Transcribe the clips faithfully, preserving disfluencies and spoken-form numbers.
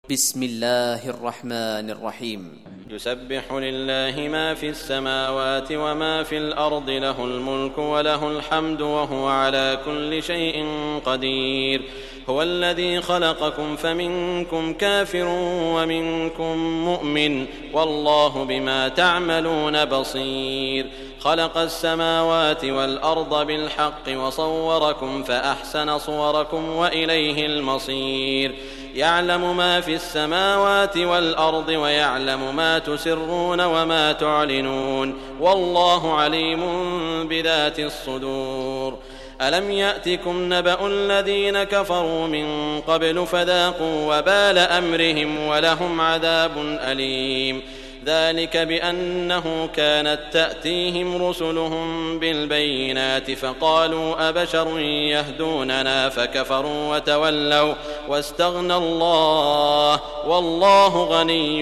بسم الله الرحمن الرحيم. يسبح لله ما في السماوات وما في الأرض، له الملك وله الحمد وهو على كل شيء قدير. هو الذي خلقكم فمنكم كافر ومنكم مؤمن، والله بما تعملون بصير. خلق السماوات والأرض بالحق وصوركم فأحسن صوركم وإليه المصير. يعلم ما في السماوات والأرض ويعلم ما تسرون وما تعلنون، والله عليم بذات الصدور. ألم يأتكم نبأ الذين كفروا من قبل فذاقوا وبال أمرهم ولهم عذاب أليم. ذلك بأنه كانت تأتيهم رسلهم بالبينات فقالوا أبشر يهدوننا فكفروا وتولوا واستغنى الله والله غني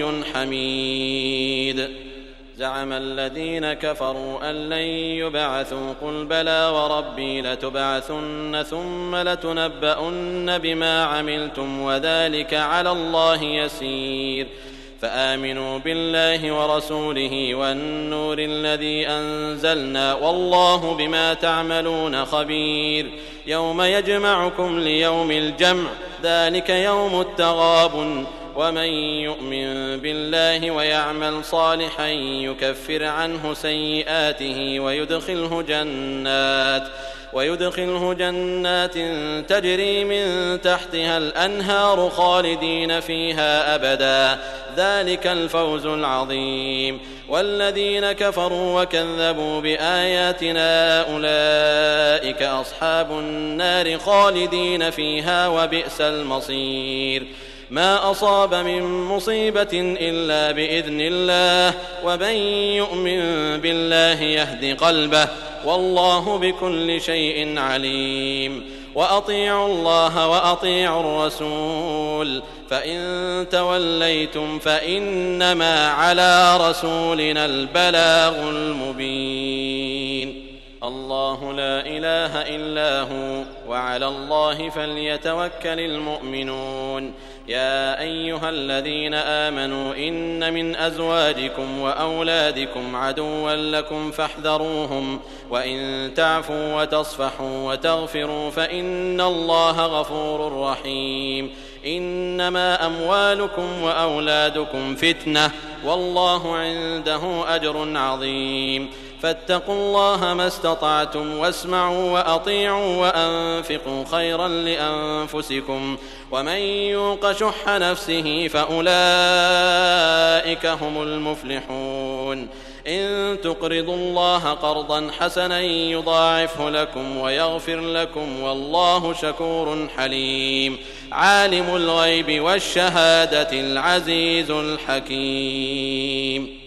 حميد. زعم الذين كفروا أن لن يبعثوا، قل بلى وربي لتبعثن ثم لتنبؤن بما عملتم وذلك على الله يسير. فآمنوا بالله ورسوله والنور الذي أنزلنا، والله بما تعملون خبير. يوم يجمعكم ليوم الجمع، ذلك يوم التغابن. ومن يؤمن بالله ويعمل صالحا يكفر عنه سيئاته ويدخله جنات ويدخله جنات تجري من تحتها الأنهار خالدين فيها أبدا، ذلك الفوز العظيم. والذين كفروا وكذبوا بآياتنا أولئك أصحاب النار خالدين فيها وبئس المصير. ما أصاب من مصيبة إلا بإذن الله، ومن يؤمن بالله يهد قلبه، والله بكل شيء عليم. وأطيعوا الله وأطيعوا الرسول، فإن توليتم فإنما على رسولنا البلاغ المبين. الله لا إله إلا هو، وعلى الله فليتوكل المؤمنون. يا أيها الذين آمنوا إن من أزواجكم وأولادكم عدوا لكم فاحذروهم، وإن تعفوا وتصفحوا وتغفروا فإن الله غفور رحيم. إنما أموالكم وأولادكم فتنة، والله عنده أجر عظيم. فاتقوا الله ما استطعتم واسمعوا وأطيعوا وأنفقوا خيرا لأنفسكم، ومن يوق شح نفسه فأولئك هم المفلحون. إن تقرضوا الله قرضا حسنا يضاعفه لكم ويغفر لكم، والله شكور حليم. عالم الغيب والشهادة العزيز الحكيم.